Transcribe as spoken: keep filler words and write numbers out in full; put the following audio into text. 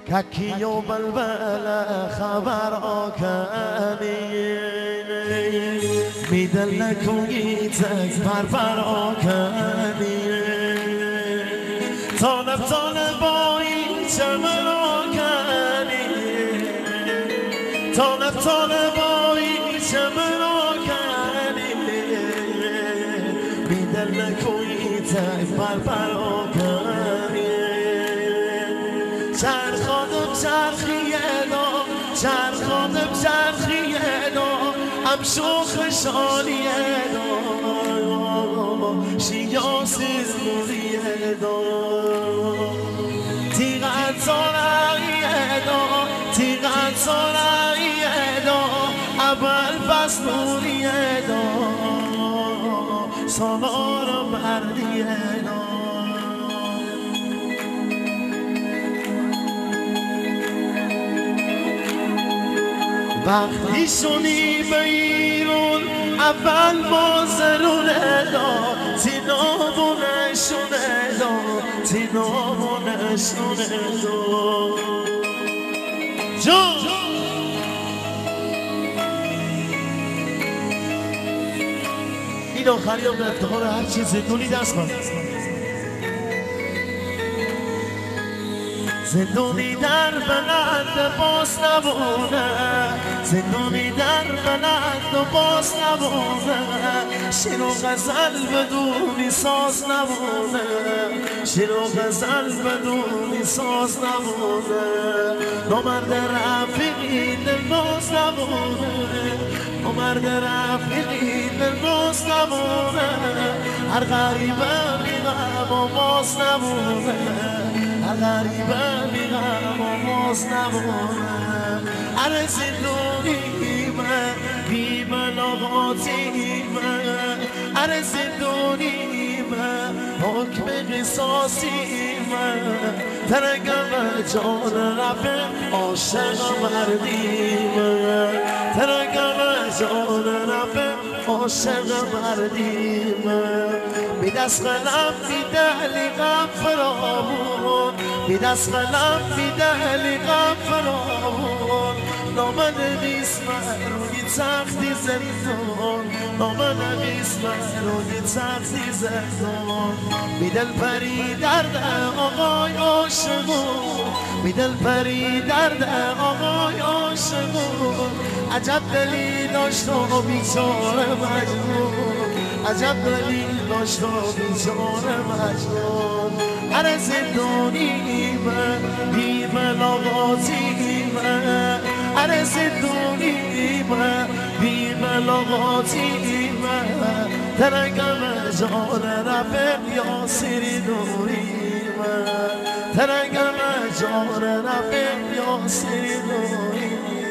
ككي وبلبل خبر آکنی میدلک و گیتک فرفر آکنی طالب طالب آیی چمن آکنی طالب طالب آیی چمن آکنی میدلک و گیتک فرفر آکنی چرخانم چرخیه دا چرخانم چرخیه دا ام شوخ شالیه دا شیاسیز موریه دا تیغت سارایه دا تیغت سارایه دا اول پس نوریه دا سالارم بردیه دا وقتی شونی بیرون اول مازرونه دا تینامونه شونه دا تینامونه شونه دا جان این آخری هم افتخار هر چیز زندونی دست کن زندونی در بلند باز نبونه زندونی در بلند و باز نبونه شیر و غزل بدونی ساز نبونه شیر و غزل بدونی ساز نبونه نمرد رفیقی دلباز نبونه نمرد رفیقی دلباز نبونه هر غریبه بیغم و باز نبونه غریبه بیغم و باز نبونه هر زندونیمه بی بلاغاتیمه هر زندونیمه حکم قصاصیمه ترگم جان رفه عاشق مردیمه ترگم جان رفه عاشق مردیمه بی دست قلم بی دهلی غفرامون بی دست قلم بی دهلی غفرامون نامه نویس روی تختی زندان نامه نویس روی تختی زندان بی دل پری درد آقای عاشقون بی دل پری درد آقای عاشقون عجب دلی داشت و بیچاره مجنون عجب دلیل داشت و بیچاره مجنون هر زندونیمه بی بلاغاتیمه هر زندونیمه بی بلاغاتیمه ترگم جان رفق یاسری نوریمه ترگم جان رفق یاسری نوریمه